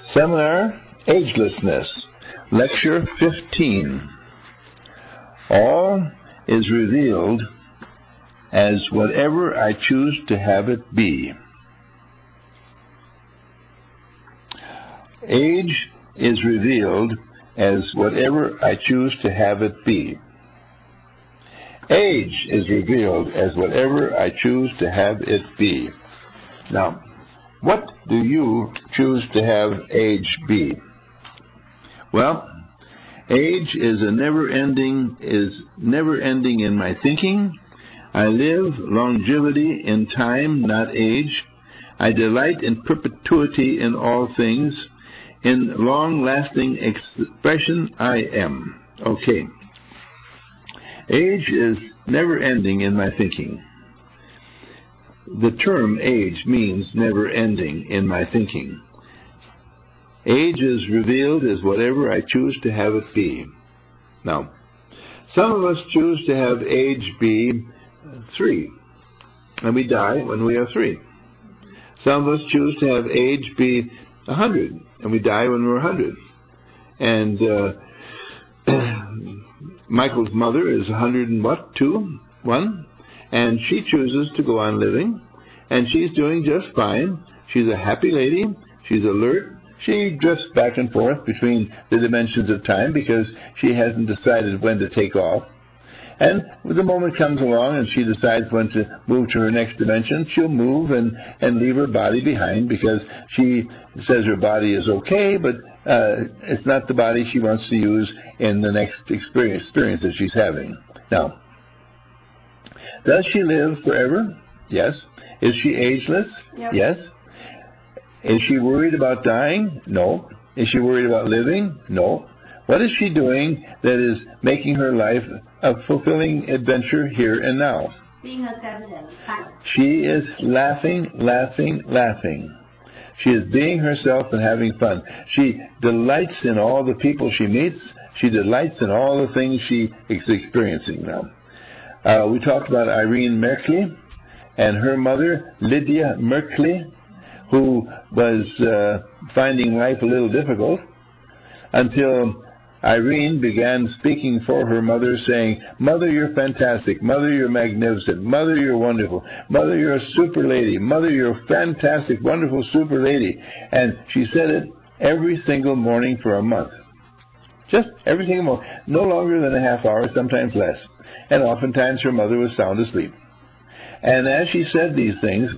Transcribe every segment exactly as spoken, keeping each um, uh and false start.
Seminar Agelessness, Lecture fifteen. All is revealed as whatever I choose to have it be. Age is revealed as whatever I choose to have it be. Age is revealed as whatever I choose to have it be. Now, what do you choose to have age be? Well, age is a never-ending, is never-ending in my thinking. I live longevity in time, not age. I delight in perpetuity in all things. In long-lasting expression, I am. Okay. Age is never-ending in my thinking. The term age means never-ending in my thinking. Age is revealed as whatever I choose to have it be. Now, some of us choose to have age be three, and we die when we are three. Some of us choose to have age be a hundred, and we die when we're a hundred. And uh, Michael's mother is a hundred and what? Two? One? And she chooses to go on living, and she's doing just fine. She's a happy lady. She's alert. She drifts back and forth between the dimensions of time because she hasn't decided when to take off. And the moment comes along and she decides when to move to her next dimension, she'll move and, and leave her body behind because she says her body is okay, but uh, it's not the body she wants to use in the next experience, experience that she's having. Now, does she live forever? Yes. Is she ageless? Yep. Yes. Is she worried about dying? No. Is she worried about living? No. What is she doing that is making her life a fulfilling adventure here and now? Being herself and fun. She is laughing, laughing, laughing. She is being herself and having fun. She delights in all the people she meets. She delights in all the things she is experiencing now. Uh, we talked about Irene Merkley and her mother, Lydia Merkley, who was uh, finding life a little difficult until Irene began speaking for her mother, saying, "Mother, you're fantastic. Mother, you're magnificent. Mother, you're wonderful. Mother, you're a super lady. Mother, you're a fantastic, wonderful super lady." And she said it every single morning for a month. Just every single morning. No longer than a half hour, sometimes less. And oftentimes her mother was sound asleep. And as she said these things,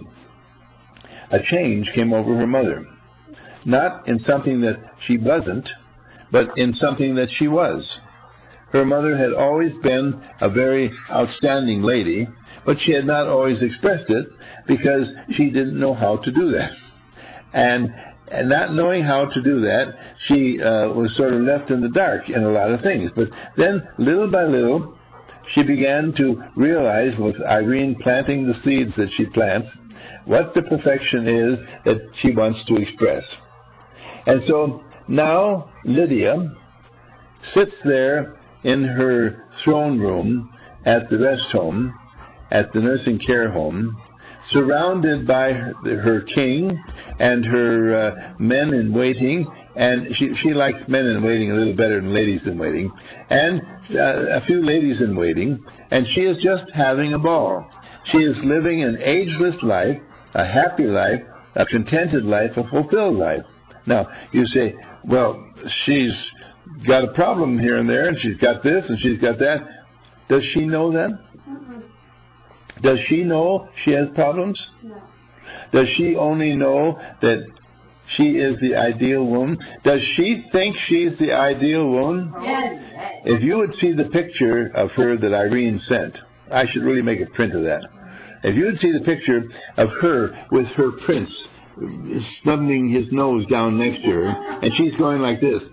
a change came over her mother. Not in something that she wasn't, but in something that she was. Her mother had always been a very outstanding lady, but she had not always expressed it because she didn't know how to do that. And, and not knowing how to do that, she uh, was sort of left in the dark in a lot of things. But then, little by little, she began to realize, with Irene planting the seeds that she plants, what the perfection is that she wants to express. And so now Lydia sits there in her throne room at the rest home, at the nursing care home, surrounded by her, her king and her uh, men in waiting, and she, she likes men in waiting a little better than ladies in waiting, and uh, a few ladies in waiting, and she is just having a ball. She is living an ageless life, a happy life, a contented life, a fulfilled life. Now, you say, well, she's got a problem here and there, and she's got this, and she's got that. Does she know that? Mm-mm. Does she know she has problems? No. Does she only know that she is the ideal woman? Does she think she's the ideal woman? Yes. If you would see the picture of her that Irene sent, I should really make a print of that. If you would see the picture of her with her prince snubbing his nose down next to her, and she's going like this.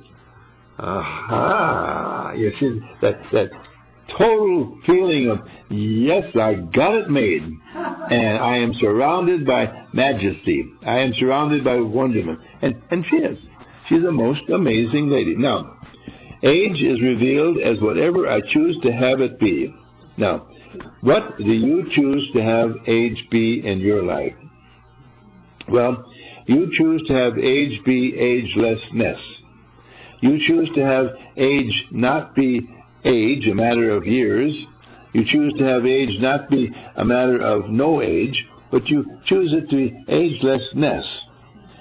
Aha! You see that, that total feeling of, yes, I got it made. And I am surrounded by majesty. I am surrounded by wonderment. And, and she is. She's a most amazing lady. Now, age is revealed as whatever I choose to have it be. Now, what do you choose to have age be in your life? Well, You choose to have age be agelessness. You choose to have age not be age, a matter of years. You choose to have age not be a matter of no age, but you choose it to be agelessness.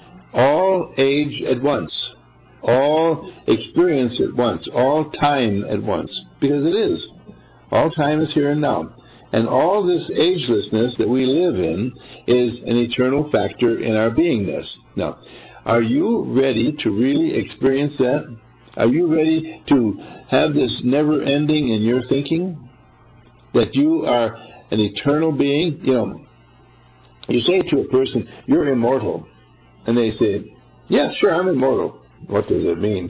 All age at once. All experience at once. All time at once. Because it is. All time is here and now. And all this agelessness that we live in is an eternal factor in our beingness. Now, are you ready to really experience that? Are you ready to have this never ending in your thinking? That you are an eternal being? You know, you say to a person, you're immortal. And they say, yeah, sure, I'm immortal. What does it mean?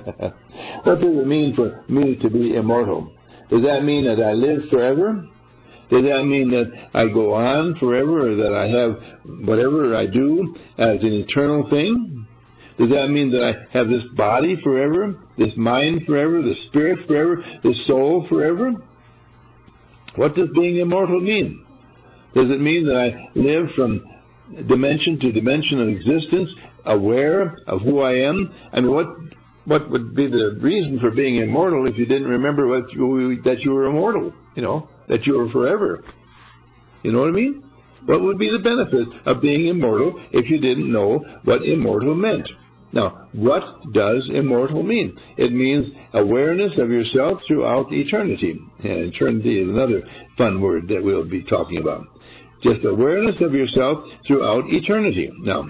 What does it mean for me to be immortal? Does that mean that I live forever? Does that mean that I go on forever, or that I have whatever I do as an eternal thing? Does that mean that I have this body forever, this mind forever, this spirit forever, this soul forever? What does being immortal mean? Does it mean that I live from dimension to dimension of existence, aware of who I am? I mean, what what would be the reason for being immortal if you didn't remember what you, that you were immortal, you know, that you were forever? You know what I mean? What would be the benefit of being immortal if you didn't know what immortal meant? Now, what does immortal mean? It means awareness of yourself throughout eternity. And eternity is another fun word that we'll be talking about. Just awareness of yourself throughout eternity. Now,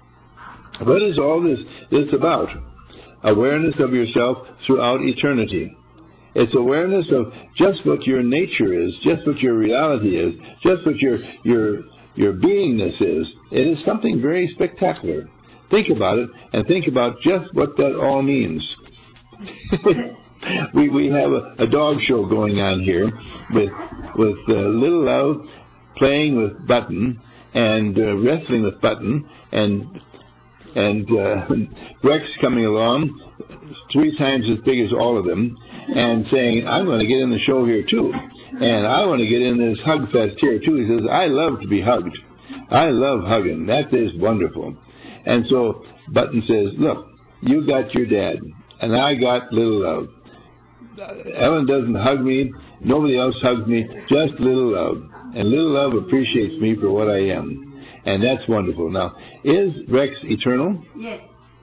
what is all this, this about? Awareness of yourself throughout eternity. It's awareness of just what your nature is, just what your reality is, just what your your your beingness is. It is something very spectacular. Think about it, and think about just what that all means. we we have a, a dog show going on here with with uh, Little Love playing with Button and uh, wrestling with Button, and and uh, Rex coming along, three times as big as all of them, and saying, I'm going to get in the show here too, and I want to get in this hug fest here too. He says, I love to be hugged. I love hugging. That is wonderful. And so Button says, look, you got your dad, and I got Little Love. Ellen doesn't hug me. Nobody else hugs me. Just Little Love. And Little Love appreciates me for what I am. And that's wonderful. Now, is Rex eternal? Yes.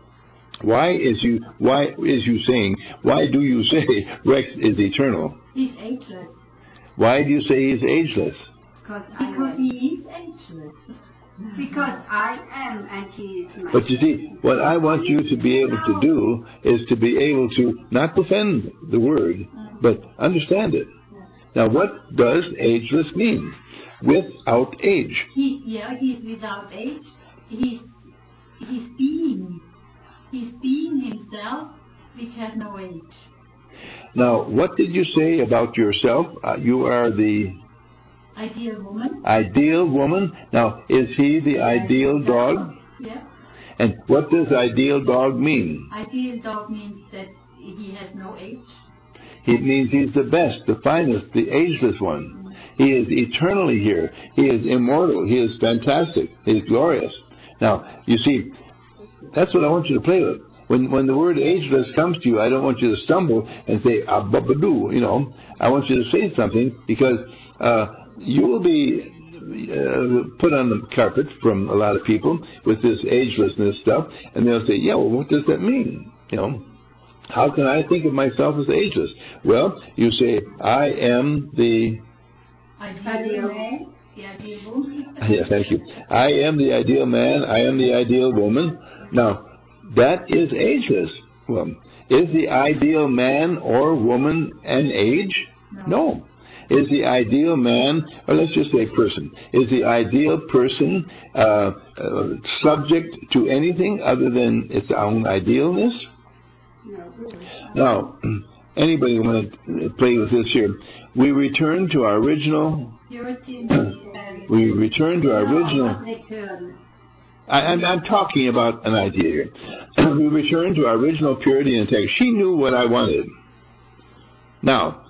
Why is you why is you saying why do you say Rex is eternal? He's ageless. Why do you say he's ageless? Because, because he is ageless. Because I am and he is my. But you see, what I want you to be able to do is to be able to not defend the word, but understand it. Now, what does ageless mean? Without age. He's yeah, he's without age. He's he's being. He's being himself, which has no age. Now, what did you say about yourself? Uh, you are the ideal woman. Ideal woman. Now, is he the ideal dog? Yeah. And what does ideal dog mean? Ideal dog means that he has no age. It means he's the best, the finest, the ageless one. He is eternally here. He is immortal. He is fantastic. He is glorious. Now, you see, that's what I want you to play with. When when the word ageless comes to you, I don't want you to stumble and say, ah, ba-ba-doo, you know. I want you to say something, because uh, you will be uh, put on the carpet from a lot of people with this agelessness stuff, and they'll say, yeah, well, what does that mean? You know, how can I think of myself as ageless? Well, you say, I am the... Ideal man. The ideal woman. Yeah, thank you. I am the ideal man. I am the ideal woman. Now, that is ageless. Well, is the ideal man or woman an age? No. No. Is the ideal man, or let's just say person, is the ideal person uh, uh, subject to anything other than its own idealness? No. Now, anybody want to play with this here? We return to our original. Purity. We return to our original. Return. I, I'm, I'm talking about an idea here. We return to our original purity and integrity. She knew what I wanted. Now,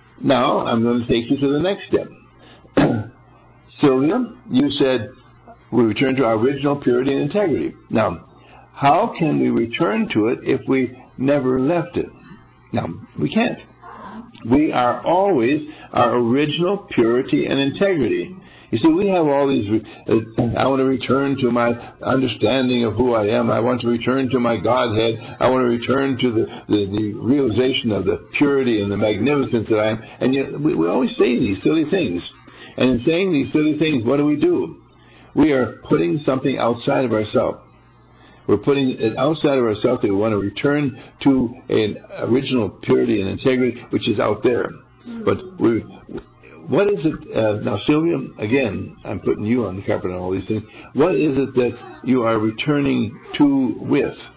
now I'm going to take you to the next step. Sylvia, you said, we return to our original purity and integrity. Now, how can we return to it if we never left it? Now, we can't. We are always our original purity and integrity. You see, we have all these, uh, I want to return to my understanding of who I am. I want to return to my Godhead. I want to return to the, the, the realization of the purity and the magnificence that I am. And yet, we, we always say these silly things. And in saying these silly things, what do we do? We are putting something outside of ourselves. We're putting it outside of ourselves that we want to return to an original purity and integrity, which is out there. But we, what is it, uh, now Sylvia, again, I'm putting you on the carpet on all these things. What is it that you are returning to with?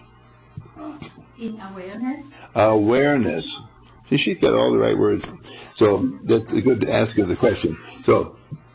In awareness. Awareness. See, she's got all the right words. So that's good to ask her the question. So,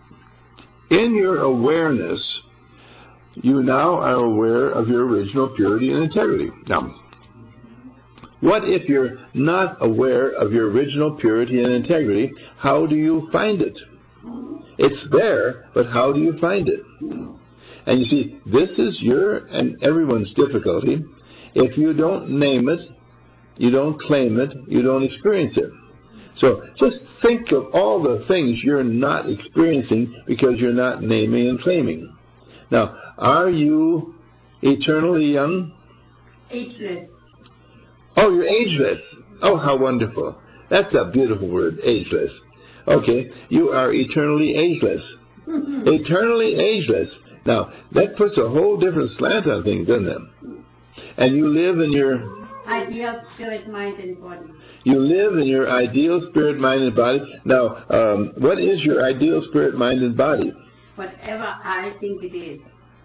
in your awareness, you now are aware of your original purity and integrity. Now, what if you're not aware of your original purity and integrity? How do you find it? It's there, but how do you find it? And you see, this is your and everyone's difficulty. If you don't name it, you don't claim it, you don't experience it. So just think of all the things you're not experiencing because you're not naming and claiming. Now, are you eternally young? Ageless. Oh, you're ageless. Oh, how wonderful. That's a beautiful word, ageless. Okay, you are eternally ageless. Eternally ageless. Now, that puts a whole different slant on things, doesn't it? And you live in your... Ideal spirit, mind, and body. You live in your ideal spirit, mind, and body. Now, um, what is your ideal spirit, mind, and body? Whatever I think it is.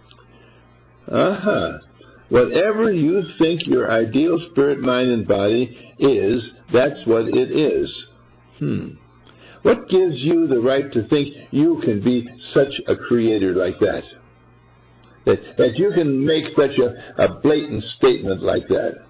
Uh-huh. Whatever you think your ideal spirit, mind, and body is, that's what it is. Hmm. What gives you the right to think you can be such a creator like that? That, that you can make such a, a blatant statement like that?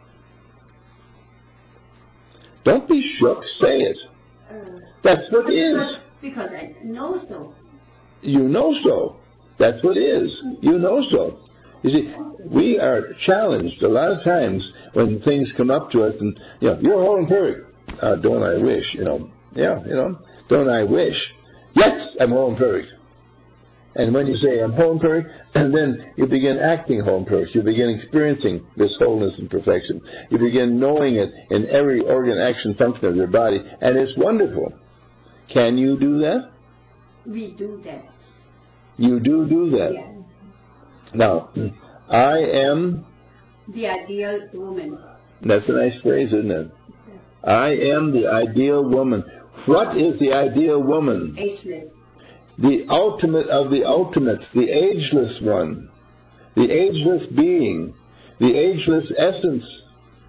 Don't be shook, say it. That's what it is. Because I know so. You know so. That's what it is. You know so. You see, we are challenged a lot of times when things come up to us and, you know, you're whole and perfect. Uh, don't I wish, you know. Yeah, you know, don't I wish. Yes, I'm whole and perfect. And when you say I'm whole and perfect, and then you begin acting whole and perfect. You begin experiencing this wholeness and perfection. You begin knowing it in every organ, action, function of your body, and it's wonderful. Can you do that? We do that. You do do that. Yes. Now, I am... The ideal woman. That's a nice phrase, isn't it? I am the ideal woman. What is the ideal woman? Ageless. The ultimate of the ultimates, the ageless one, the ageless being, the ageless essence.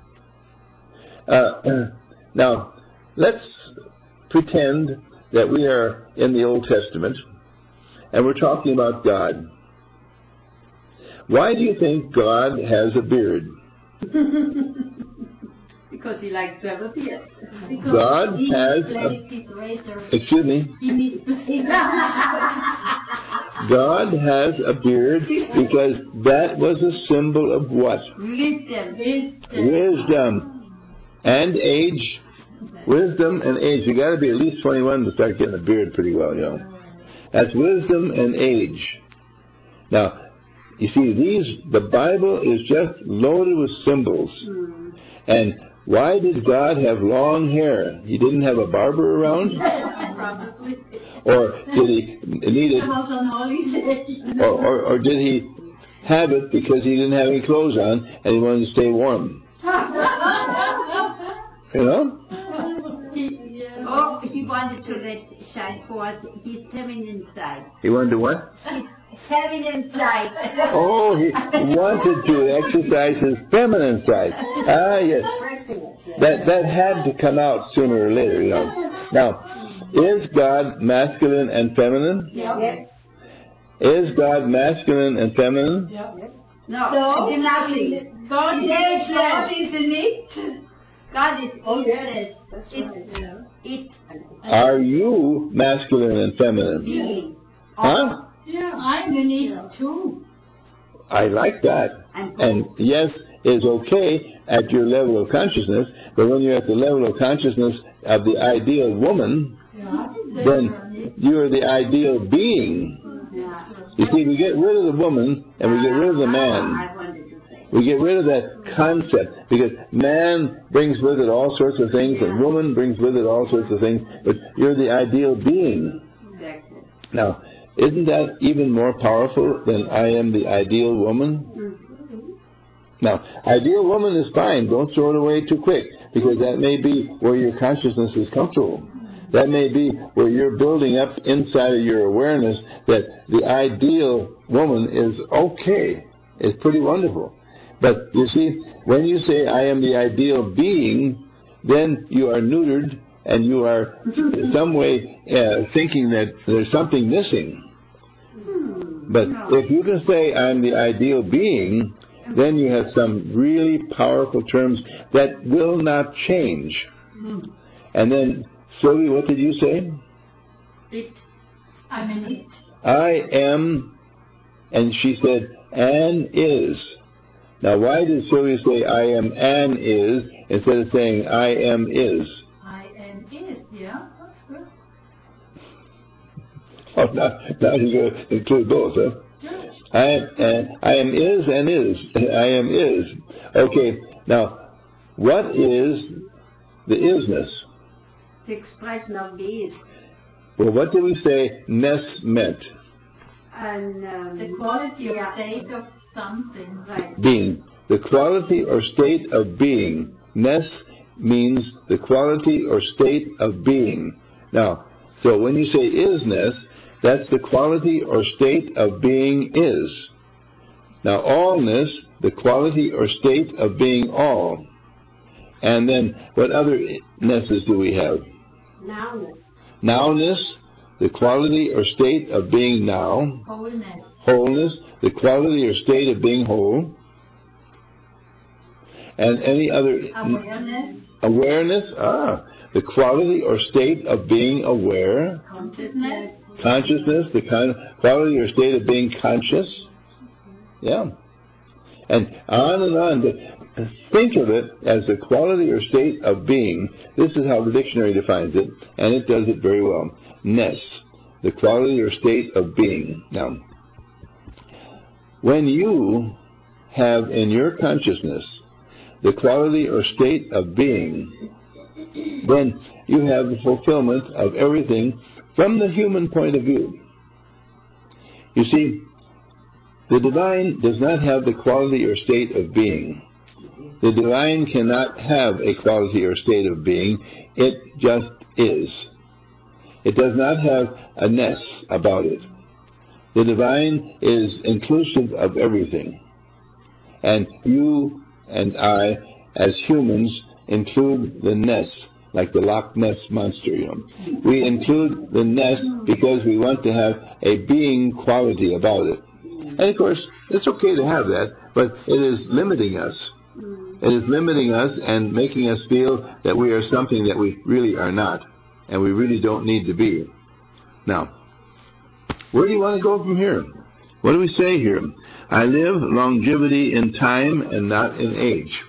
Uh, now, let's pretend that we are in the Old Testament, and we're talking about God. Why do you think God has a beard? Because he likes to have a beard. Because God he has misplaced a... his razor. Excuse me? He misplaced. God has a beard because that was a symbol of what? Wisdom. Wisdom. Wisdom. And age. Wisdom and age. You got to be at least twenty-one to start getting a beard pretty well, you know. That's wisdom and age. Now, you see, these, the Bible is just loaded with symbols. Mm. And why did God have long hair? He didn't have a barber around? Probably. Or did he need it? I was on holiday. Or, or, or did he have it because he didn't have any clothes on and he wanted to stay warm? You know? He, yeah. Oh, he wanted to let shine forth his feminine side. He wanted to what? His feminine side. Oh, he wanted to exercise his feminine side. Ah, yes. That, that had to come out sooner or later, you know. Now, is God masculine and feminine? Yes. Is God masculine and feminine? Yes. No, no, nothing. God is ageless. God isn't it? God is Oh, ageless. yes. That's It's right. it. Are you masculine and feminine? Being. Huh? Yeah, I'm in it too. I like that. And yes is okay at your level of consciousness, but when you're at the level of consciousness of the ideal woman, Yeah, then you're the ideal being. Yeah. You see, we get rid of the woman and we get rid of the man. I wanted to say. We get rid of that concept because man brings with it all sorts of things and woman brings with it all sorts of things, but you're the ideal being. Exactly. Now, isn't that even more powerful than I am the ideal woman? Now, ideal woman is fine. Don't throw it away too quick, because that may be where your consciousness is comfortable. That may be where you're building up inside of your awareness that the ideal woman is okay. It's pretty wonderful. But you see, when you say I am the ideal being, then you are neutered and you are in some way uh, thinking that there's something missing. But if you can say I'm the ideal being, then you have some really powerful terms that will not change. And then, Sylvie, what did you say? It. I'm in it. I am, and she said, and is. Now, why did Sylvia say I am and is instead of saying I am is? I am is, yeah, that's good. Oh, now, now you're going to include both, huh? Good. I am, uh, I am is and is. I am is. Okay, now, what is the isness? Die Expression of these. Well, what did we say ness meant? And, um, The quality of yeah. state of something. Right. Being. The quality or state of being. Ness means the quality or state of being. Now, so when you say isness, that's the quality or state of being is. Now, allness, the quality or state of being all. And then, what other nesses do we have? Nowness. Nowness, the quality or state of being now. Wholeness. Wholeness, the quality or state of being whole. And any other Awareness. awareness, ah, the quality or state of being aware. Consciousness. Consciousness, the kind of quality or state of being conscious. Yeah. And on and on. But think of it as the quality or state of being. This is how the dictionary defines it, and it does it very well. Ness, the quality or state of being. Now, when you have in your consciousness the quality or state of being, then you have the fulfillment of everything from the human point of view. You see, the divine does not have the quality or state of being. The divine cannot have a quality or state of being. It just is. It does not have a ness about it. The divine is inclusive of everything. And you and I, as humans, include the ness, like the Loch Ness monster, you know. We include the ness because we want to have a being quality about it. And of course, it's okay to have that, but it is limiting us. It is limiting us and making us feel that we are something that we really are not, and we really don't need to be. Now, where do you want to go from here? What do we say here? I live longevity in time and not in age.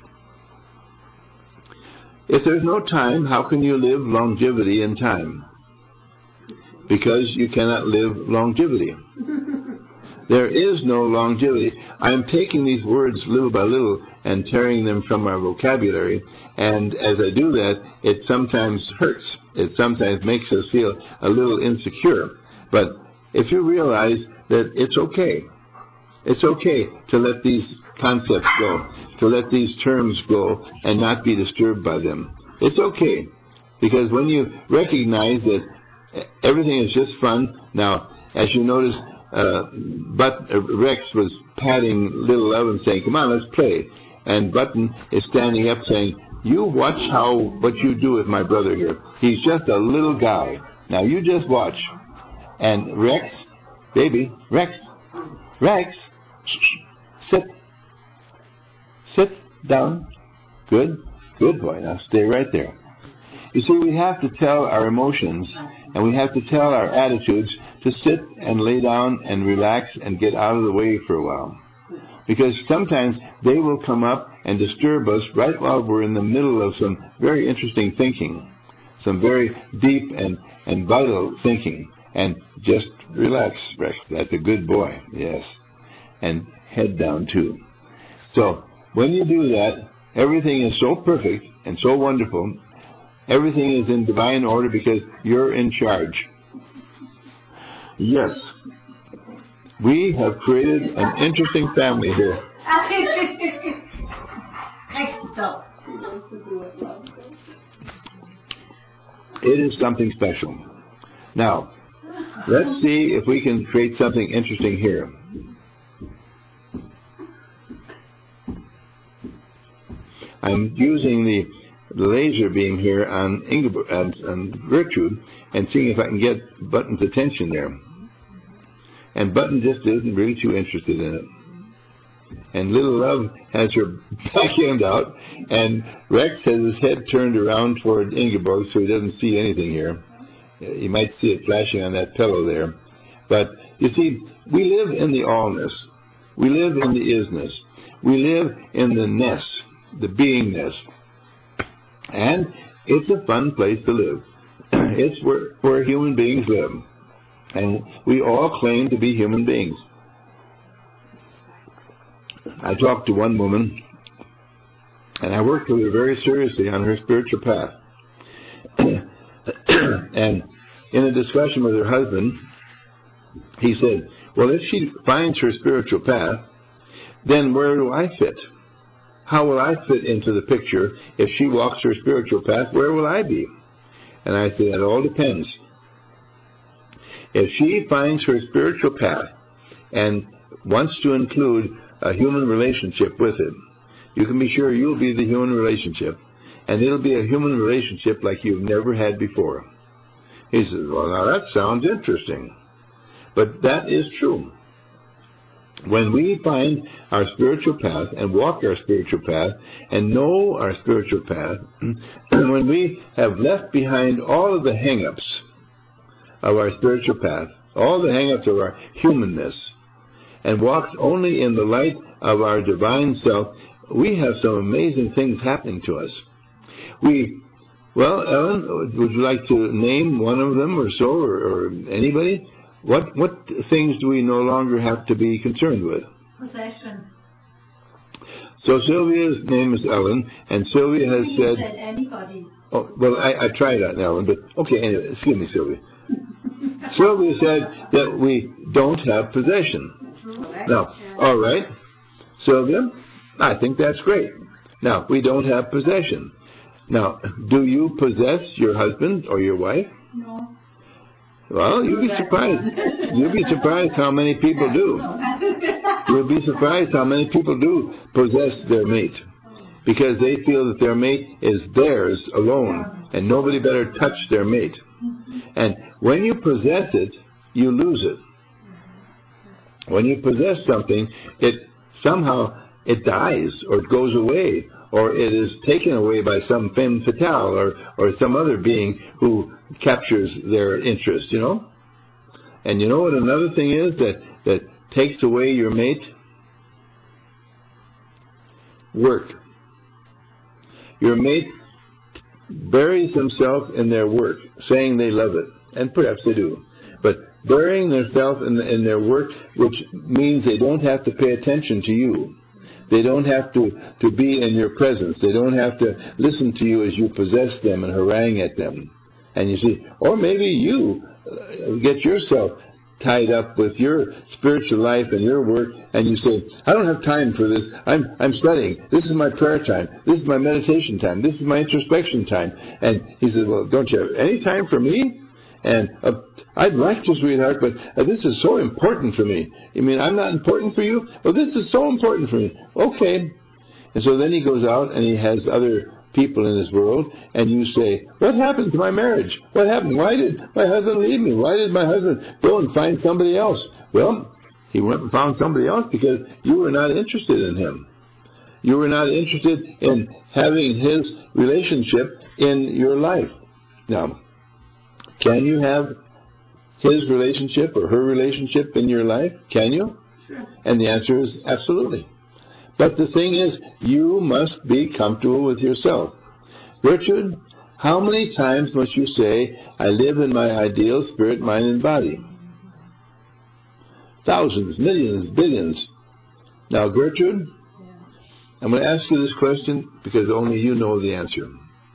If there's no time, how can you live longevity in time? Because you cannot live longevity. There is no longevity. I'm taking these words little by little and tearing them from our vocabulary, and as I do that, it sometimes hurts. It sometimes makes us feel a little insecure. But if you realize that it's okay, it's okay to let these concepts go, to let these terms go and not be disturbed by them. It's okay, because when you recognize that everything is just fun. Now, as you notice, uh, but uh, Rex was patting little Evan saying, come on, let's play. And Button is standing up saying, you watch how what you do with my brother here. He's just a little guy. Now you just watch. And Rex, baby, Rex, Rex, shh, shh, sit, sit down. Good, good boy. Now stay right there. You see, we have to tell our emotions And we have to tell our attitudes to sit and lay down and relax and get out of the way for a while. Because sometimes they will come up and disturb us right while we're in the middle of some very interesting thinking, some very deep and, and vital thinking. And just relax, Rex. That's a good boy. Yes. And head down too. So when you do that, everything is so perfect and so wonderful. Everything is in divine order because you're in charge. Yes. We have created an interesting family here. It is something special. Now, let's see if we can create something interesting here. I'm using the laser beam here on Ingeborg and, and Gertrude and seeing if I can get Button's attention there. And Button just isn't really too interested in it. And Little Love has her back end out, and Rex has his head turned around toward Ingeborg so he doesn't see anything here. You might see it flashing on that pillow there. But you see, we live in the allness. We live in the isness. We live in the ness, the beingness. And it's a fun place to live. It's where, where human beings live. And we all claim to be human beings. I talked to one woman, and I worked with her very seriously on her spiritual path. And in a discussion with her husband, he said, well, if she finds her spiritual path, then where do I fit? How will I fit into the picture? If she walks her spiritual path, where will I be? And I said, it all depends. If she finds her spiritual path and wants to include a human relationship with it, you can be sure you'll be the human relationship, and it'll be a human relationship like you've never had before. He says, well, now that sounds interesting. But that is true. When we find our spiritual path and walk our spiritual path and know our spiritual path, when we have left behind all of the hang-ups of our spiritual path, all the hang-ups of our humanness, and walked only in the light of our divine self, we have some amazing things happening to us. We, well, Ellen, would you like to name one of them or so, or, or anybody? What what things do we no longer have to be concerned with? Possession. So Sylvia's name is Ellen, and Sylvia has He said, said anybody. oh, well, I, I tried that, Ellen, but okay, anyway, excuse me, Sylvia. Sylvia said that we don't have possession. Now, all right, Sylvia, I think that's great. Now, we don't have possession. Now, do you possess your husband or your wife? No. Well, you'd be surprised. You'd be surprised how many people do. You'll be surprised how many people do possess their mate, because they feel that their mate is theirs alone, and nobody better touch their mate. And when you possess it, you lose it. When you possess something, it somehow it dies, or it goes away, or it is taken away by some femme fatale, or, or some other being who captures their interest, you know? And you know what another thing is that, that takes away your mate? Work. Your mate buries himself in their work, saying they love it, and perhaps they do. But burying themselves in, in their work, which means they don't have to pay attention to you. They don't have to, to be in your presence. They don't have to listen to you as you possess them and harangue at them. And you see, or maybe you uh, get yourself tied up with your spiritual life and your work, and you say, I don't have time for this. I'm I'm studying. This is my prayer time. This is my meditation time. This is my introspection time. And he says, well, don't you have any time for me? And uh, I'd like to, sweetheart, but uh, this is so important for me. You mean I'm not important for you? Well, this is so important for me. Okay. And so then he goes out and he has other people in his world, and you say, what happened to my marriage? What happened? Why did my husband leave me? Why did my husband go and find somebody else? Well, he went and found somebody else because you were not interested in him. You were not interested in having his relationship in your life. Now, Can you have his relationship or her relationship in your life? Can you? Sure. And the answer is absolutely. But the thing is, you must be comfortable with yourself. Gertrude, how many times must you say, I live in my ideal spirit, mind, and body? Thousands, millions, billions. Now, Gertrude, I'm going to ask you this question because only you know the answer.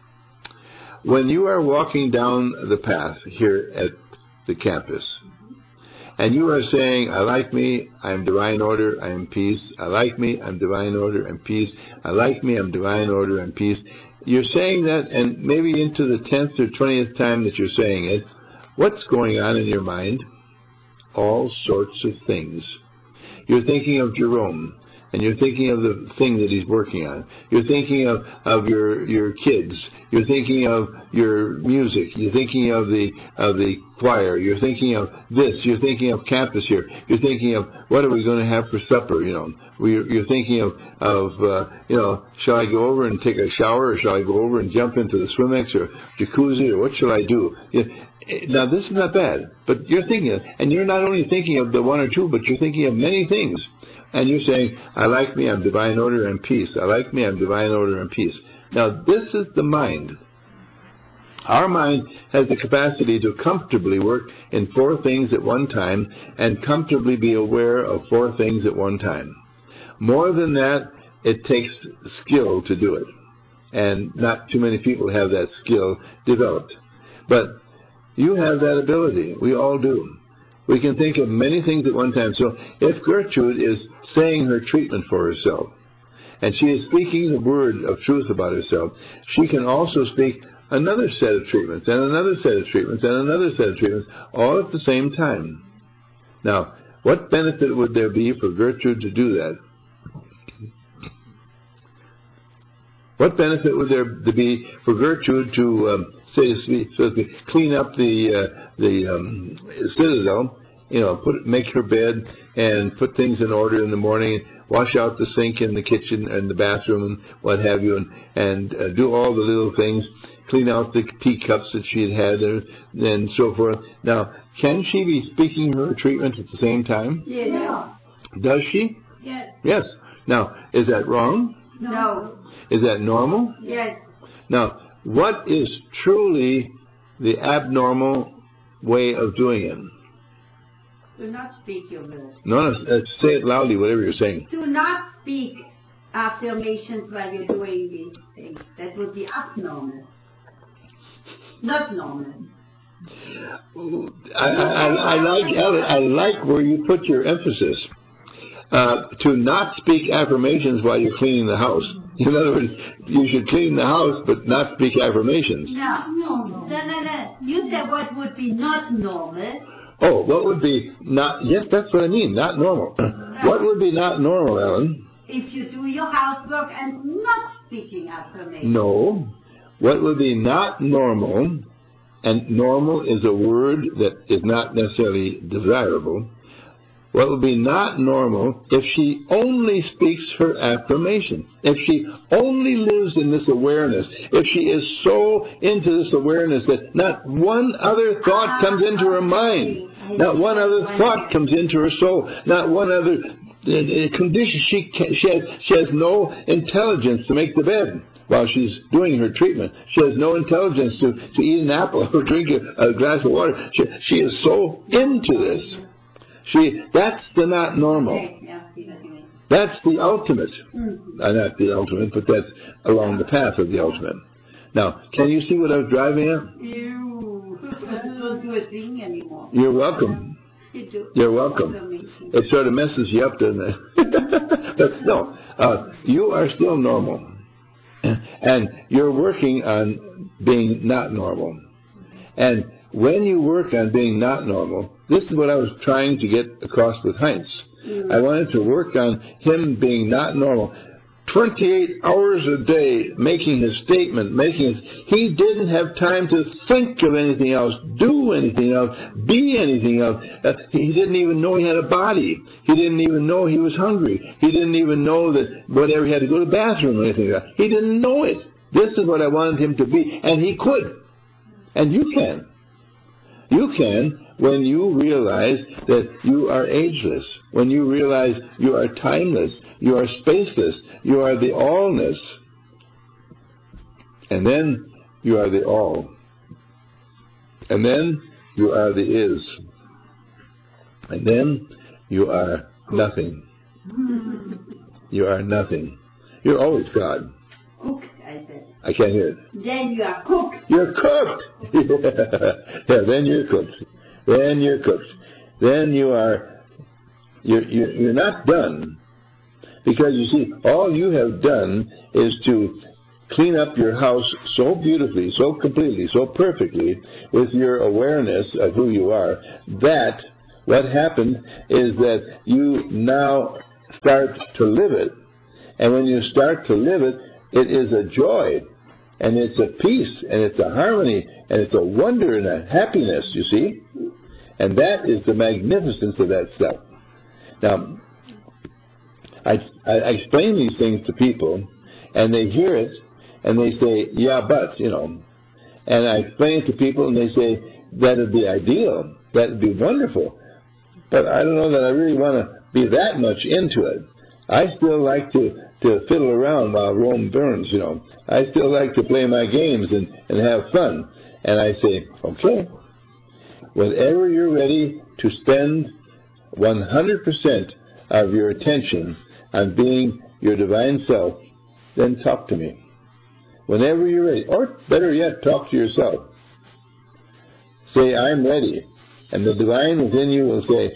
When you are walking down the path here at the campus, and you are saying, I like me, I am divine order, I am peace. I like me, I'm divine order, and peace. I like me, I'm divine order, and peace. You're saying that, and maybe into the tenth or twentieth time that you're saying it, what's going on in your mind? All sorts of things. You're thinking of Jerome, and you're thinking of the thing that he's working on. You're thinking of, of your your kids. You're thinking of your music. You're thinking of the of the choir. You're thinking of this. You're thinking of campus here. You're thinking of what are we going to have for supper? You know, we, you're thinking of of uh, you know, shall I go over and take a shower, or shall I go over and jump into the Swimex or jacuzzi, or what shall I do? You, now this is not bad, but you're thinking of, and you're not only thinking of the one or two, but you're thinking of many things. And you're saying, I like me, I'm divine order and peace. I like me, I'm divine order and peace. Now, this is the mind. Our mind has the capacity to comfortably work in four things at one time and comfortably be aware of four things at one time. More than that, it takes skill to do it. And not too many people have that skill developed. But you have that ability. We all do. We can think of many things at one time. So if Gertrude is saying her treatment for herself, and she is speaking the word of truth about herself, she can also speak another set of treatments, and another set of treatments, and another set of treatments, all at the same time. Now, what benefit would there be for Gertrude to do that? What benefit would there be for Gertrude to, um, say, so to speak, clean up the uh, the um, citadel, you know, put make her bed and put things in order in the morning, wash out the sink in the kitchen and the bathroom and what have you, and and uh, do all the little things, clean out the teacups that she had had, and so forth. Now, can she be speaking her treatment at the same time? Yes. Does she? Yes. Yes. Now, is that wrong? No. Is that normal? Yes. Now, what is truly the abnormal way of doing it? Do not speak your word. No, no, uh, say it loudly, whatever you're saying. Do not speak affirmations while you're doing these things. That would be abnormal. Not normal. I, I, I like, Ellen, I like where you put your emphasis. Uh, to not speak affirmations while you're cleaning the house. In other words, you should clean the house, but not speak affirmations. No, no, no, no, no. You said what would be not normal. Oh, what would be not, yes, that's what I mean, not normal. What would be not normal, Ellen? If you do your housework and not speaking affirmations. No. What would be not normal, and normal is a word that is not necessarily desirable, what would be not normal if she only speaks her affirmation, if she only lives in this awareness, if she is so into this awareness that not one other thought comes into her mind, not one other thought comes into her soul, not one other uh, condition. She, she, has, she has no intelligence to make the bed while she's doing her treatment. She has no intelligence to, to eat an apple or drink a, a glass of water. She, she is so into this. She, that's the not normal. That's the ultimate. Mm-hmm. Uh, not the ultimate, but that's along the path of the ultimate. Now, can you see what I was driving at? You don't do a thing anymore. You're welcome. You do. You're welcome. It sort of messes you up, doesn't it? But no, uh, you are still normal. And you're working on being not normal. And when you work on being not normal, this is what I was trying to get across with Heinz. Mm. I wanted to work on him being not normal. twenty-eight hours a day making his statement, making his, he didn't have time to think of anything else, do anything else, be anything else. Uh, he didn't even know he had a body. He didn't even know he was hungry. He didn't even know that whatever he had to go to the bathroom or anything like that. He didn't know it. This is what I wanted him to be, and he could. And you can. You can when you realize that you are ageless, when you realize you are timeless, you are spaceless, you are the allness, and then you are the all, and then you are the is, and then you are nothing. You are nothing. You're always God. Cooked, I said. I can't hear it. Then you are cooked. You're cooked. Yeah, then you're cooked. Then you're cooked. Then you are, you're, you're, you're not done. Because you see, all you have done is to clean up your house so beautifully, so completely, so perfectly with your awareness of who you are, that what happened is that you now start to live it. And when you start to live it, it is a joy, and it's a peace, and it's a harmony, and it's a wonder and a happiness, you see? And that is the magnificence of that stuff. Now, I, I explain these things to people, and they hear it, and they say, yeah, but, you know. And I explain it to people, and they say, that would be ideal, that would be wonderful. But I don't know that I really want to be that much into it. I still like to, to fiddle around while Rome burns, you know. I still like to play my games and, and have fun. And I say, okay, whenever you're ready to spend one hundred percent of your attention on being your divine self, then talk to me. Whenever you're ready, or better yet, talk to yourself. Say, I'm ready. And the divine within you will say,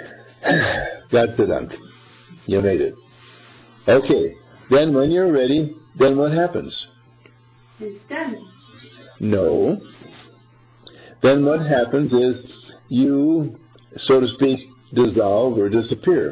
that's the dunk. You made it. Okay, then when you're ready, then what happens? It's done. No. Then what happens is you, so to speak, dissolve or disappear.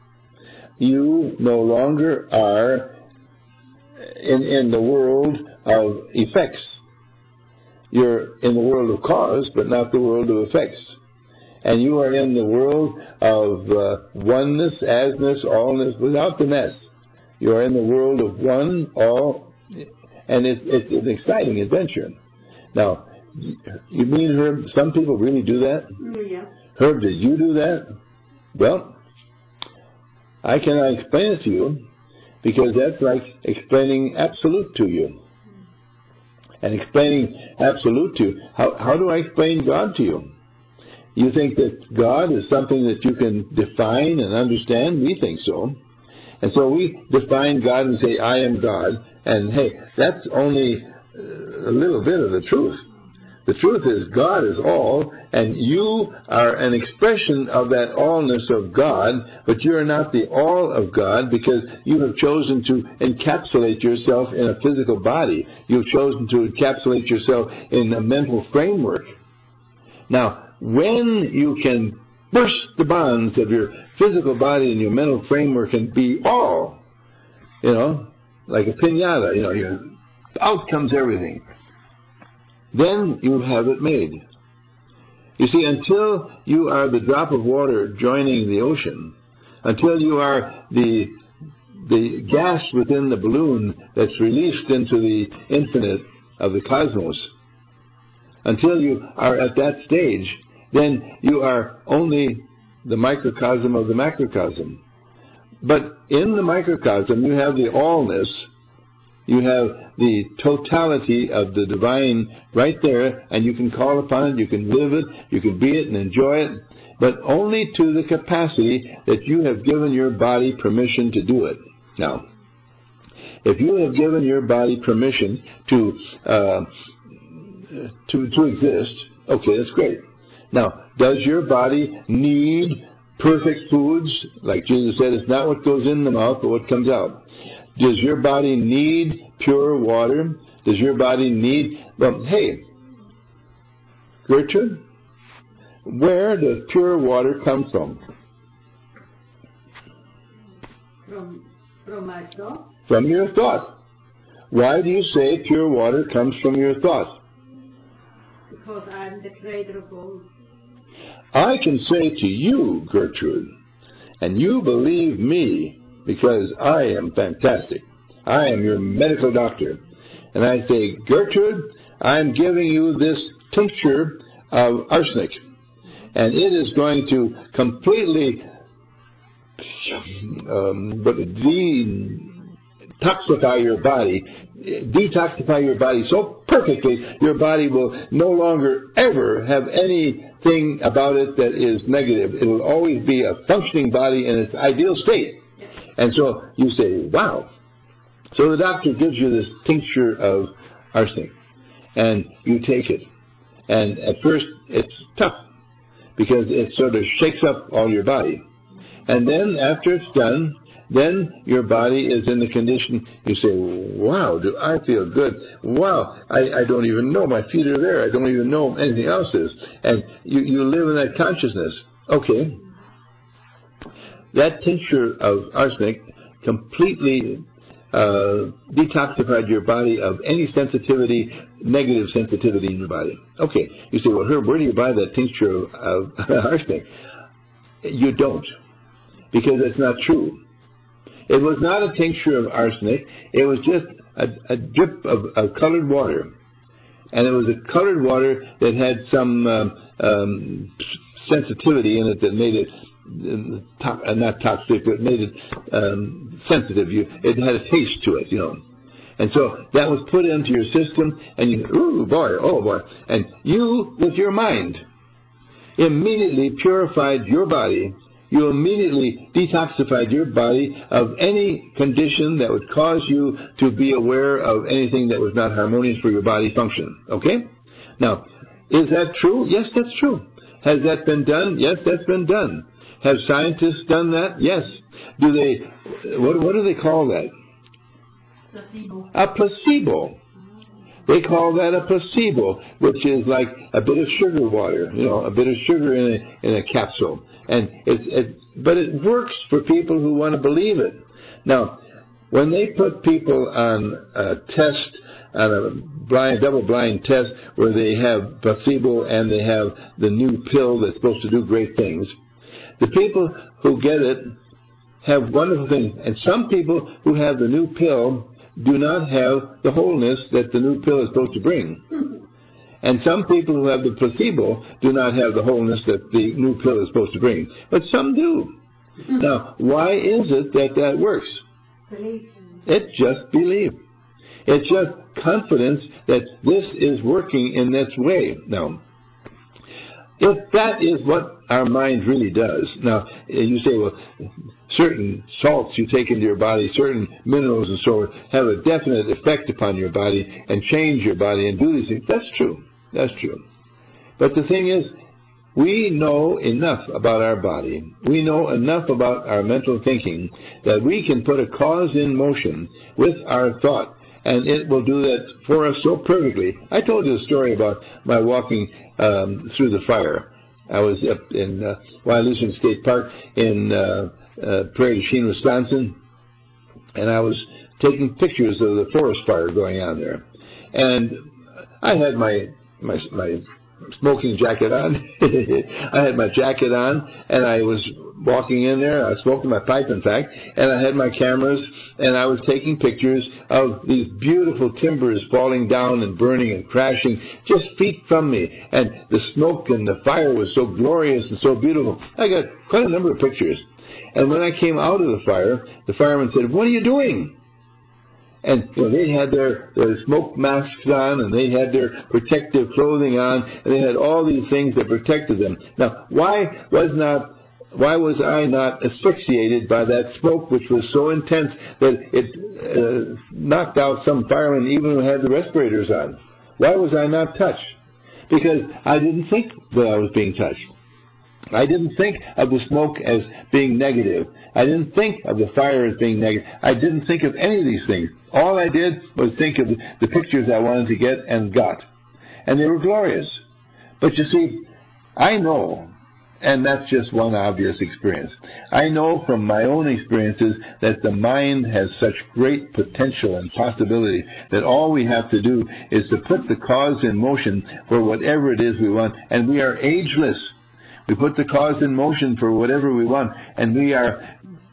You no longer are in, in the world of effects. You're in the world of cause, but not the world of effects. And you are in the world of uh, oneness, asness, allness, without the mess. You are in the world of one, all, and it's, it's an exciting adventure. Now, you mean, Herb, some people really do that? Yeah. Herb, did you do that? Well, I cannot explain it to you, because that's like explaining absolute to you. And explaining absolute to you, how, how do I explain God to you? You think that God is something that you can define and understand? We think so. And so we define God and say, I am God. And hey, that's only a little bit of the truth. The truth is God is all, and you are an expression of that allness of God, but you are not the all of God because you have chosen to encapsulate yourself in a physical body. You've chosen to encapsulate yourself in a mental framework. Now, when you can burst the bonds of your physical body and your mental framework and be all, you know, like a piñata, you know, you, out comes everything. Then you have it made. You see, until you are the drop of water joining the ocean, until you are the the gas within the balloon that's released into the infinite of the cosmos, until you are at that stage, then you are only the microcosm of the macrocosm. But in the microcosm, you have the allness. You have the totality of the divine right there, and you can call upon it, you can live it, you can be it and enjoy it, but only to the capacity that you have given your body permission to do it. Now, if you have given your body permission to uh, to, to exist, okay, that's great. Now, does your body need perfect foods? Like Jesus said, it's not what goes in the mouth, but what comes out. Does your body need pure water? Does your body need... Well, hey, Gertrude, where does pure water come from? From, from my thought? From your thought. Why do you say pure water comes from your thought? Because I'm the creator of all. I can say to you, Gertrude, and you believe me, because I am fantastic. I am your medical doctor. And I say, Gertrude, I'm giving you this tincture of arsenic. And it is going to completely um, but detoxify your body, detoxify your body so perfectly, your body will no longer ever have anything about it that is negative. It will always be a functioning body in its ideal state. And so you say, wow. So the doctor gives you this tincture of arsenic, and you take it. And at first, it's tough, because it sort of shakes up all your body. And then after it's done, then your body is in the condition, you say, wow, do I feel good? Wow, I, I don't even know my feet are there. I don't even know anything else is. And you, you live in that consciousness. Okay. That tincture of arsenic completely uh, detoxified your body of any sensitivity, negative sensitivity in your body. Okay. You say, well, Herb, where do you buy that tincture of, of arsenic? You don't, because it's not true. It was not a tincture of arsenic. It was just a, a drip of, of colored water. And it was a colored water that had some um, um, sensitivity in it that made it, to, uh, not toxic, but made it um, sensitive. You, it had a taste to it, you know. And so that was put into your system, and you, ooh, boy, oh, boy. And you, with your mind, immediately purified your body. You immediately detoxified your body of any condition that would cause you to be aware of anything that was not harmonious for your body function. Okay? Now, is that true? Yes, that's true. Has that been done? Yes, that's been done. Have scientists done that? Yes. Do they, what, what do they call that? Placebo. A placebo. They call that a placebo, which is like a bit of sugar water, you know, a bit of sugar in a, in a capsule. And it's, it's, but it works for people who want to believe it. Now, when they put people on a test, on a blind, double-blind test, where they have placebo and they have the new pill that's supposed to do great things, the people who get it have wonderful things. And some people who have the new pill do not have the wholeness that the new pill is supposed to bring. And some people who have the placebo do not have the wholeness that the new pill is supposed to bring. But some do. Now, why is it that that works? Believe. It's just belief. It's just confidence that this is working in this way. Now, if that is what our mind really does, now, you say, well, certain salts you take into your body, certain minerals and so on, have a definite effect upon your body and change your body and do these things. That's true. That's true. But the thing is, we know enough about our body, we know enough about our mental thinking, that we can put a cause in motion with our thought, and it will do that for us so perfectly. I told you a story about my walking um, through the fire. I was up in uh, Wyalusing State Park in uh, uh, Prairie du Chien, Wisconsin, and I was taking pictures of the forest fire going on there. And I had my my my smoking jacket on. I had my jacket on, and I was walking in there. I was smoking my pipe, in fact, and I had my cameras, and I was taking pictures of these beautiful timbers falling down and burning and crashing just feet from me. And the smoke and the fire was so glorious and so beautiful. I got quite a number of pictures. And when I came out of the fire, the fireman said, "What are you doing?" And you know, they had their, their smoke masks on, and they had their protective clothing on, and they had all these things that protected them. Now, why was not, why was I not asphyxiated by that smoke, which was so intense that it uh, knocked out some firemen even who had the respirators on? Why was I not touched? Because I didn't think that I was being touched. I didn't think of the smoke as being negative. I didn't think of the fire as being negative. I didn't think of any of these things. All I did was think of the pictures I wanted to get and got. And they were glorious. But you see, I know, and that's just one obvious experience, I know from my own experiences that the mind has such great potential and possibility that all we have to do is to put the cause in motion for whatever it is we want, and we are ageless. We put the cause in motion for whatever we want, and we are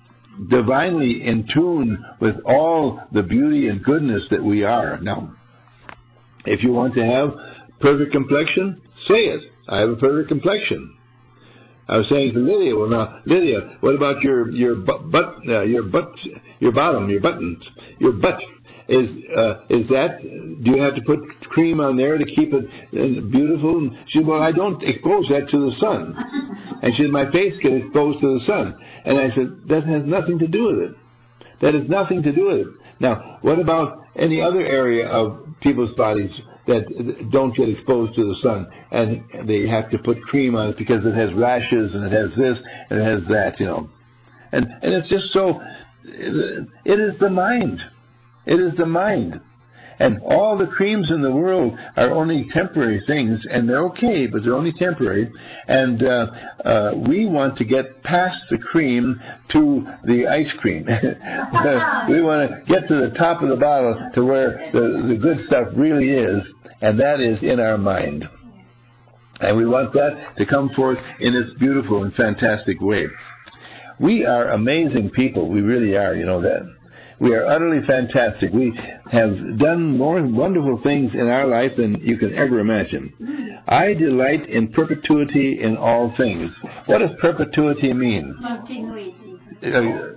divinely in tune with all the beauty and goodness that we are. Now, if you want to have perfect complexion, say it. I have a perfect complexion. I was saying to Lydia, well now, Lydia, what about your your butt, butt uh, your butt, your bottom, your buttons, your butt? Is uh, is that? Do you have to put cream on there to keep it uh, beautiful? And she said, well, I don't expose that to the sun. And she said, my face gets exposed to the sun. And I said, that has nothing to do with it. That has nothing to do with it. Now, what about any other area of people's bodies that don't get exposed to the sun, and they have to put cream on it because it has rashes and it has this and it has that, you know? And and it's just so. It is the mind. It is the mind. And all the creams in the world are only temporary things, and they're okay, but they're only temporary. And uh, uh, we want to get past the cream to the ice cream. We want to get to the top of the bottle to where the, the good stuff really is, and that is in our mind. And we want that to come forth in its beautiful and fantastic way. We are amazing people. We really are, you know that. We are utterly fantastic. We have done more wonderful things in our life than you can ever imagine. I delight in perpetuity in all things. What does perpetuity mean? Continuity. Uh,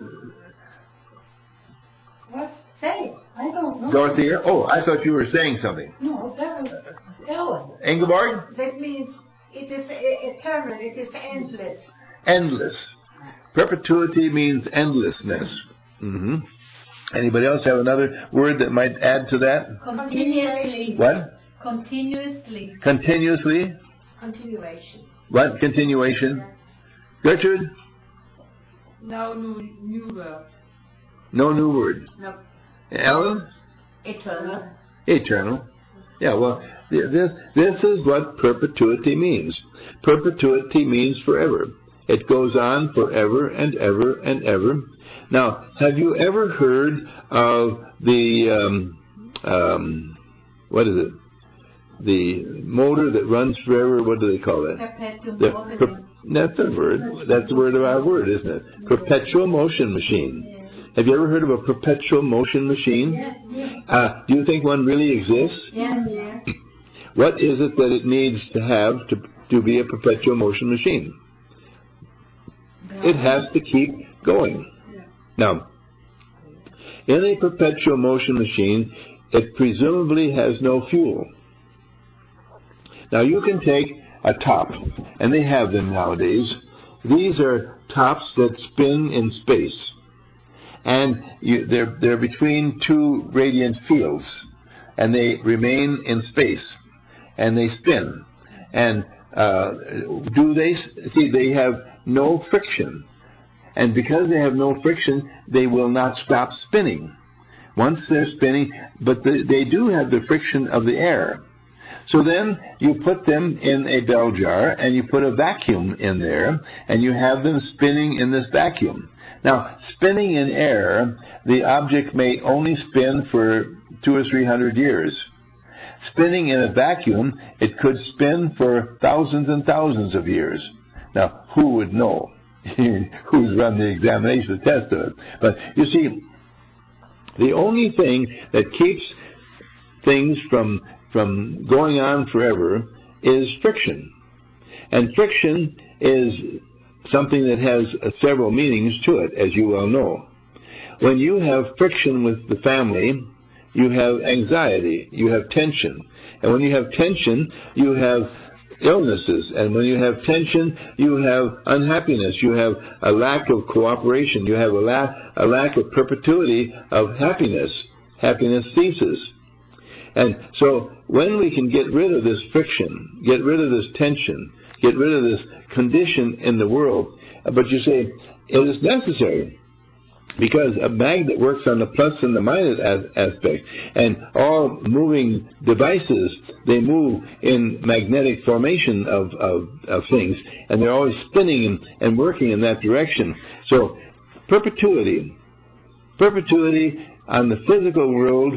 What? Say it. I don't know. Dorothea? Oh, I thought you were saying something. No, that was Ellen. Ingeborg? That means it is e- eternal, it is endless. Endless. Perpetuity means endlessness. Mm-hmm. Anybody else have another word that might add to that? Continuously. What? Continuously. Continuously? Continuation. What? Continuation? Gertrude? No new, new word. No new word. No. Ellen? Eternal. Eternal. Yeah, well, this, this is what perpetuity means. Perpetuity means forever. It goes on forever and ever and ever. Now, have you ever heard of the, um, um, what is it? The motor that runs forever, what do they call that? Perpetuum The, mobile. per, that's a word. That's the word of our word, isn't it? Perpetual motion machine. Have you ever heard of a perpetual motion machine? Yes. Uh, do you think one really exists? Yes. Yeah. What is it that it needs to have to, to be a perpetual motion machine? It has to keep going. Now, in a perpetual motion machine, it presumably has no fuel. Now, you can take a top, and they have them nowadays. These are tops that spin in space. And you, they're, they're between two radiant fields, and they remain in space, and they spin. And uh, do they, see, they have no friction. And because they have no friction, they will not stop spinning. Once they're spinning, but the, they do have the friction of the air. So then you put them in a bell jar, and you put a vacuum in there, and you have them spinning in this vacuum. Now, spinning in air, the object may only spin for two or three hundred years. Spinning in a vacuum, it could spin for thousands and thousands of years. Now, who would know? Who's run the examination, the test of it? But you see, the only thing that keeps things from from going on forever is friction. And friction is something that has uh, several meanings to it, as you well know. When you have friction with the family, you have anxiety, you have tension. And when you have tension, you have illnesses. And when you have tension, you have unhappiness. You have a lack of cooperation. You have a, la- a lack of perpetuity of happiness. Happiness ceases. And so when we can get rid of this friction, get rid of this tension, get rid of this condition in the world, but you say it is necessary, because a magnet works on the plus and the minus as- aspect, and all moving devices, they move in magnetic formation of, of, of things, and they're always spinning and, and working in that direction. So perpetuity, perpetuity on the physical world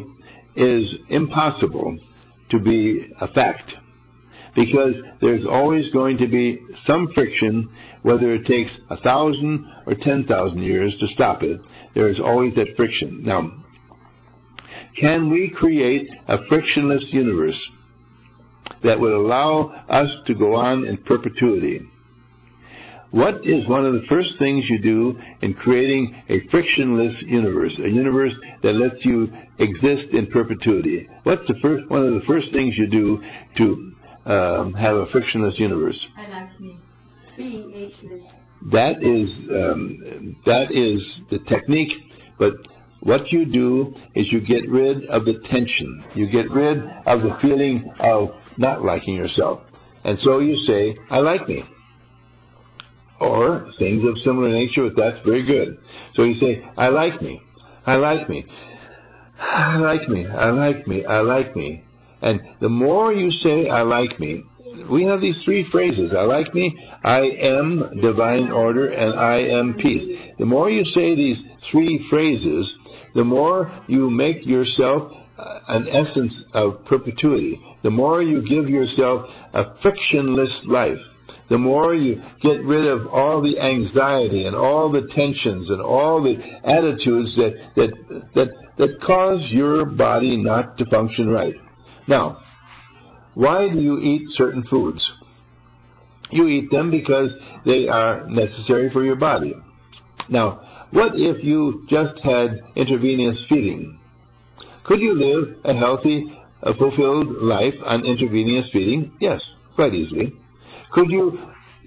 is impossible to be a fact, because there's always going to be some friction, whether it takes a thousand or ten thousand years to stop it. There is always that friction. Now, can we create a frictionless universe? that would allow us to go on in perpetuity. What is one of the first things you do in creating a frictionless universe, a universe that lets you exist in perpetuity? What's the first one of the first things you do to um, have a frictionless universe? I like me. Being ageless. That is um, that is the technique, but what you do is you get rid of the tension. You get rid of the feeling of not liking yourself. And so you say, I like me. Or things of similar nature, that's very good. So you say, I like me. I like me. I like me. I like me. I like me. And the more you say, I like me, we have these three phrases. I like me, I am divine order, and I am peace. The more you say these three phrases, the more you make yourself uh, an essence of perpetuity. The more you give yourself a frictionless life. The more you get rid of all the anxiety and all the tensions and all the attitudes that that that, that cause your body not to function right. Now, why do you eat certain foods? You eat them because they are necessary for your body. Now, what if you just had intravenous feeding? Could you live a healthy, a fulfilled life on intravenous feeding? Yes, quite easily. Could you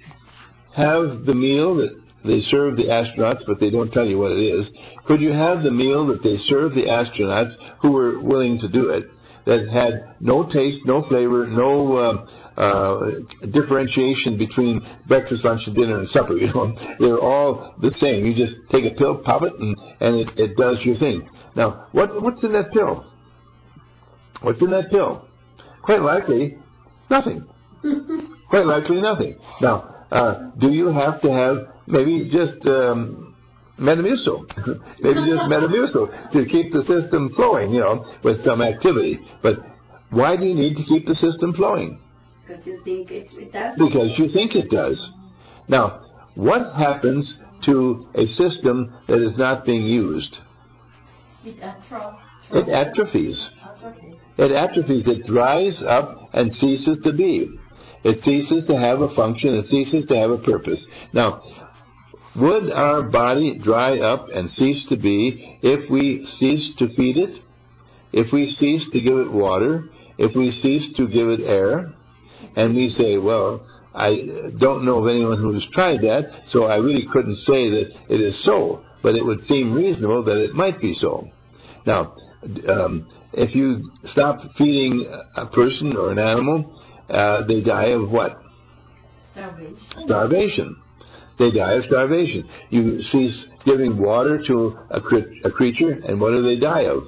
have the meal that they serve the astronauts, but they don't tell you what it is? Could you have the meal that they serve the astronauts who were willing to do it, that had no taste, no flavor, no uh, uh, differentiation between breakfast, lunch, and dinner and supper? You know, they're all the same. You just take a pill, pop it, and, and it, it does your thing. Now, what what's in that pill? What's in that pill? Quite likely, nothing. Quite likely nothing. Now, uh, do you have to have maybe just um, Metamucil, maybe just Metamucil to keep the system flowing, you know, with some activity? But why do you need to keep the system flowing? Because you think it, it does. Because you think it does. Now, what happens to a system that is not being used? It atrophies. It atrophies. It atrophies. It dries up and ceases to be. It ceases to have a function. It ceases to have a purpose. Now, would our body dry up and cease to be if we cease to feed it? If we cease to give it water? If we cease to give it air? And we say, well, I don't know of anyone who's tried that, so I really couldn't say that it is so, but it would seem reasonable that it might be so. Now, um, if you stop feeding a person or an animal, Uh, they die of what? Starvation. Starvation. They die of starvation. You cease giving water to a, cre- a creature, and what do they die of?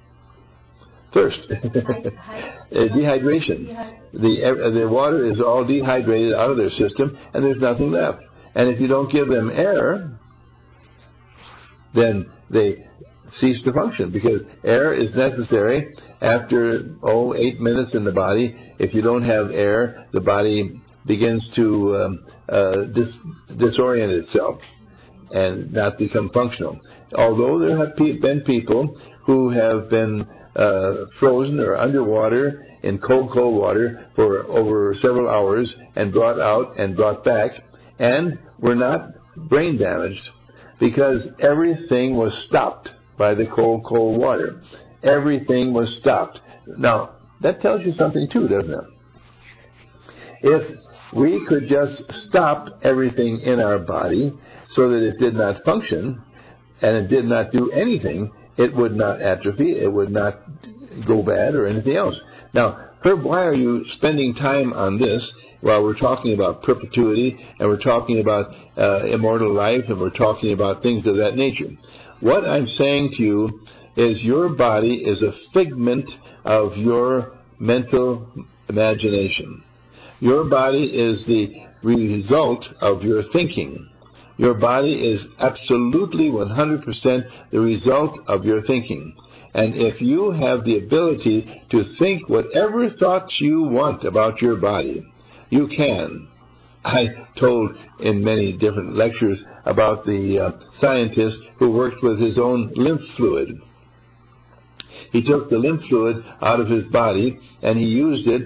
Thirst. uh, dehydration. The, uh, the water is all dehydrated out of their system, and there's nothing left. And if you don't give them air, then they cease to function, because air is necessary after, oh, eight minutes in the body. If you don't have air, the body begins to um, uh, dis- disorient itself and not become functional. Although there have pe- been people who have been uh, frozen or underwater in cold, cold water for over several hours and brought out and brought back, and were not brain damaged because everything was stopped by the cold, cold water. Everything was stopped. Now, that tells you something too, doesn't it? If we could just stop everything in our body so that it did not function, and it did not do anything, it would not atrophy, it would not go bad or anything else. Now, Herb, why are you spending time on this while we're talking about perpetuity, and we're talking about uh, immortal life, and we're talking about things of that nature? What I'm saying to you is your body is a figment of your mental imagination. Your body is the result of your thinking. Your body is absolutely one hundred percent the result of your thinking. And if you have the ability to think whatever thoughts you want about your body, you can. I told in many different lectures about the uh, scientist who worked with his own lymph fluid. He took the lymph fluid out of his body and he used it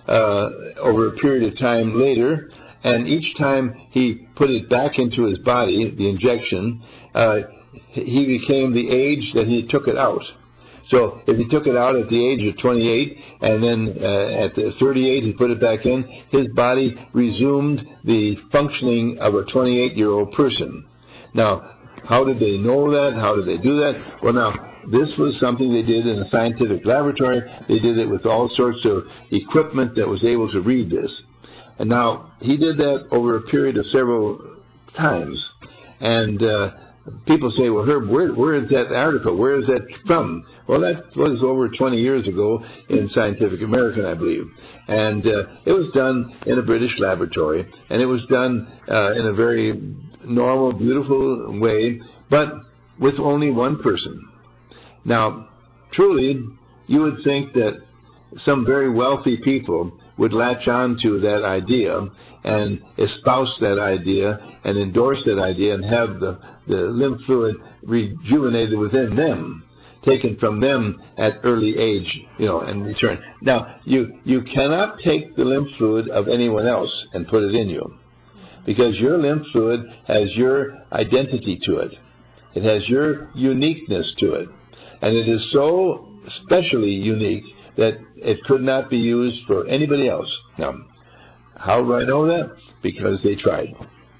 uh, over a period of time later, and each time he put it back into his body, the injection, uh, he became the age that he took it out. So if he took it out at the age of twenty-eight, and then uh, at the thirty-eight he put it back in, his body resumed the functioning of a twenty-eight-year-old person. Now, how did they know that? How did they do that? Well, now, this was something they did in a scientific laboratory. They did it with all sorts of equipment that was able to read this. And now, he did that over a period of several times. And uh, people say, well, Herb, where, where is that article? Where is that from? Well, that was over twenty years ago in Scientific American, I believe. And uh, it was done in a British laboratory. And it was done uh, in a very normal, beautiful way, but with only one person. Now, truly, you would think that some very wealthy people would latch on to that idea and espouse that idea and endorse that idea and have the, the lymph fluid rejuvenated within them, taken from them at early age, you know, and return. Now, you, you cannot take the lymph fluid of anyone else and put it in you, because your lymph fluid has your identity to it. It has your uniqueness to it. And it is so specially unique that it could not be used for anybody else. Now, how do I know that? Because they tried.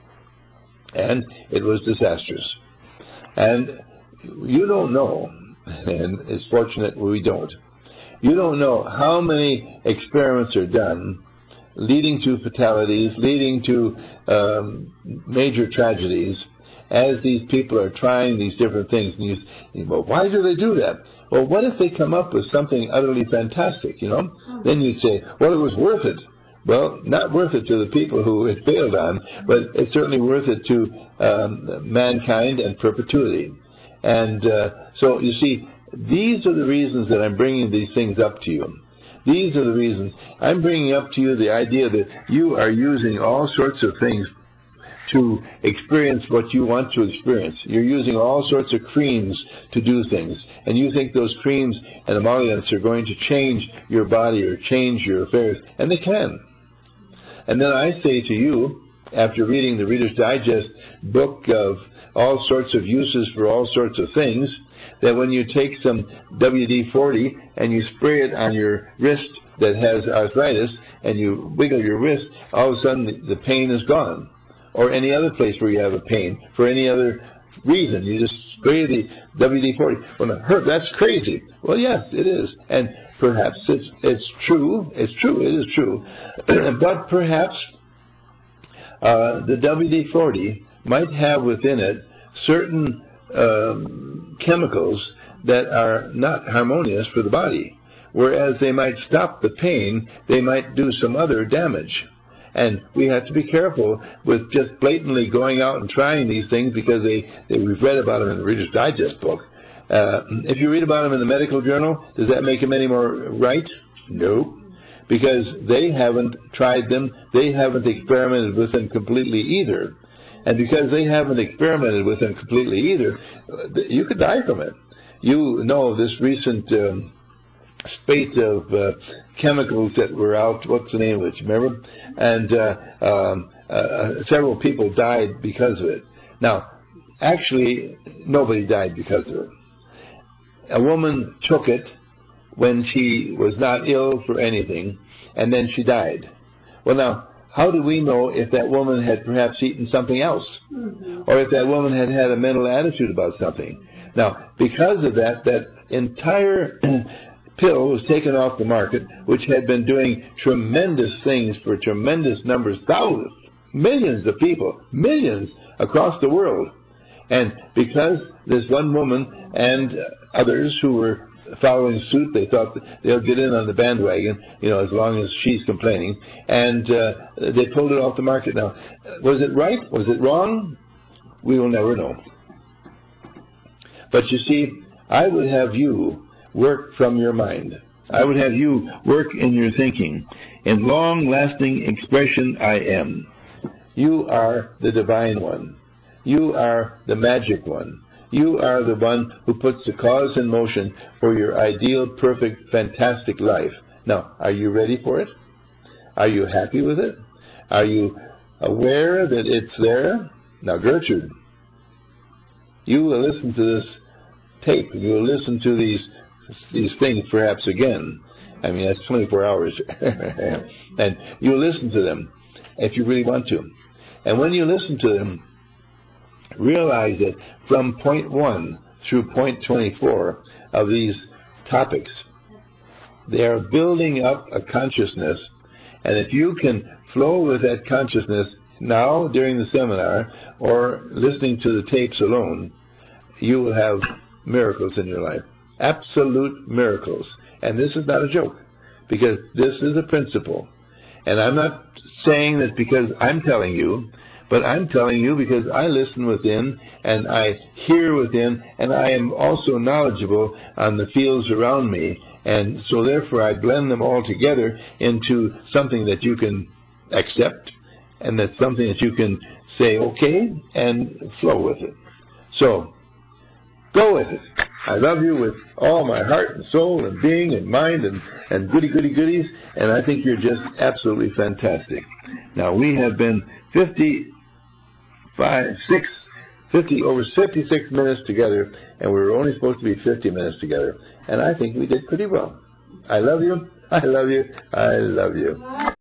And it was disastrous. And you don't know, and it's fortunate we don't, you don't know how many experiments are done leading to fatalities, leading to um, major tragedies, as these people are trying these different things. And you think, well, why do they do that? Well, what if they come up with something utterly fantastic, you know? Then you'd say, well, it was worth it. Well, not worth it to the people who it failed on, but it's certainly worth it to um, mankind and perpetuity. And uh, so, you see, these are the reasons that I'm bringing these things up to you. These are the reasons. I'm bringing up to you the idea that you are using all sorts of things to experience what you want to experience. You're using all sorts of creams to do things, and you think those creams and emollients are going to change your body or change your affairs, and they can. And then I say to you, after reading the Reader's Digest book of all sorts of uses for all sorts of things, that when you take some W D forty and you spray it on your wrist that has arthritis, and you wiggle your wrist, all of a sudden the, the pain is gone. Or any other place where you have a pain, for any other reason. You just spray the W D forty. Well, Herb, that's crazy. Well, yes, it is. And perhaps it's, it's true. It's true. It is true. But perhaps uh, the W D forty might have within it certain um, chemicals that are not harmonious for the body. Whereas they might stop the pain, they might do some other damage. And we have to be careful with just blatantly going out and trying these things, because they, they we've read about them in the Reader's Digest book. Uh, if you read about them in the medical journal, does that make them any more right? No. Because they haven't tried them, they haven't experimented with them completely either. And because they haven't experimented with them completely either, you could die from it. You know this recent um, spate of uh, chemicals that were out. What's the name of it? Remember? And uh, um, uh, several people died because of it. Now, actually, nobody died because of it. A woman took it when she was not ill for anything, and then she died. Well, now, how do we know if that woman had perhaps eaten something else? Mm-hmm. Or if that woman had had a mental attitude about something? Now, because of that, that entire pill was taken off the market, which had been doing tremendous things for tremendous numbers, thousands, millions of people, millions across the world. And because this one woman and others who were following suit, they thought that they'll get in on the bandwagon, you know, as long as she's complaining, and uh, they pulled it off the market. Now, was it right? Was it wrong? We will never know. But you see, I would have you work from your mind. I would have you work in your thinking. In long-lasting expression, I am. You are the divine one. You are the magic one. You are the one who puts the cause in motion for your ideal, perfect, fantastic life. Now, are you ready for it? Are you happy with it? Are you aware that it's there? Now, Gertrude, you will listen to this tape. You will listen to these these things perhaps again. I mean, that's twenty-four hours. And you will listen to them if you really want to. And when you listen to them, realize that from point one through point twenty-four of these topics, they are building up a consciousness. And if you can flow with that consciousness now during the seminar or listening to the tapes alone, you will have miracles in your life. Absolute miracles. And this is not a joke, because this is a principle. And I'm not saying that because I'm telling you, but I'm telling you because I listen within and I hear within, and I am also knowledgeable on the fields around me. And so therefore I blend them all together into something that you can accept, and that's something that you can say, okay, and flow with it. So, go with it. I love you with all my heart and soul and being and mind and, and goody goody goodies, and I think you're just absolutely fantastic. Now, we have been fifty-five, six, fifty, over fifty-six minutes together, and we were only supposed to be fifty minutes together, and I think we did pretty well. I love you, I love you, I love you.